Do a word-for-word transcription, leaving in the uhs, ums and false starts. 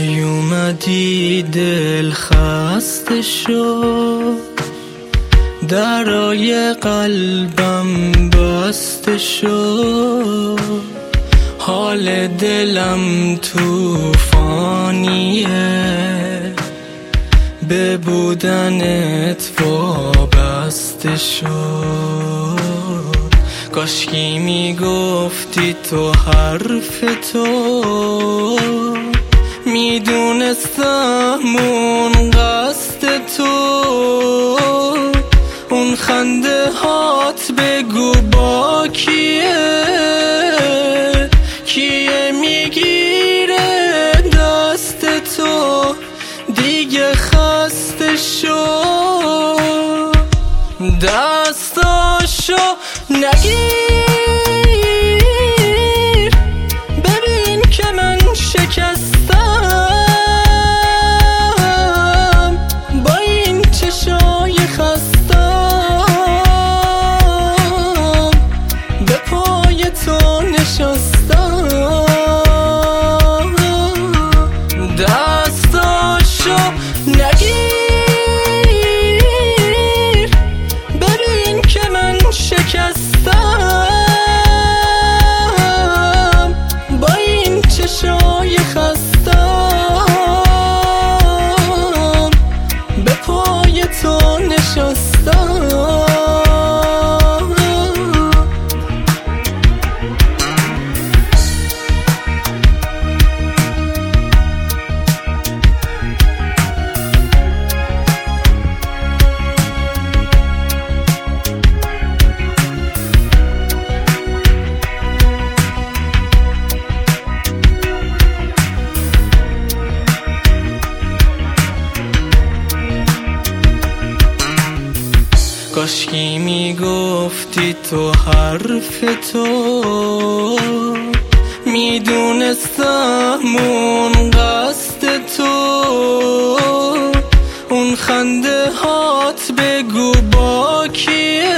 کی اومدی دل خسته شد، درای قلبم بسته شد، حال دلم توفانیه، به بودنت وابسته شد. کاشکی میگفتی تو حرف تو، میدونستم اون قصد تو، اون خنده هات بگو با کیه، کیه میگیره دست تو، دیگه خسته شو، دستاشو نگیر، ببین که من شکستم، با این چشای خستم، به پای تو نشستم، دستاشو نگیر، ببین که من شکستم، با این چشای خستم، به پای تو نشستم. کاشکی میگفتی تو حرف تو، میدونستم اون قصد تو، اون خنده هات بگو با کیه،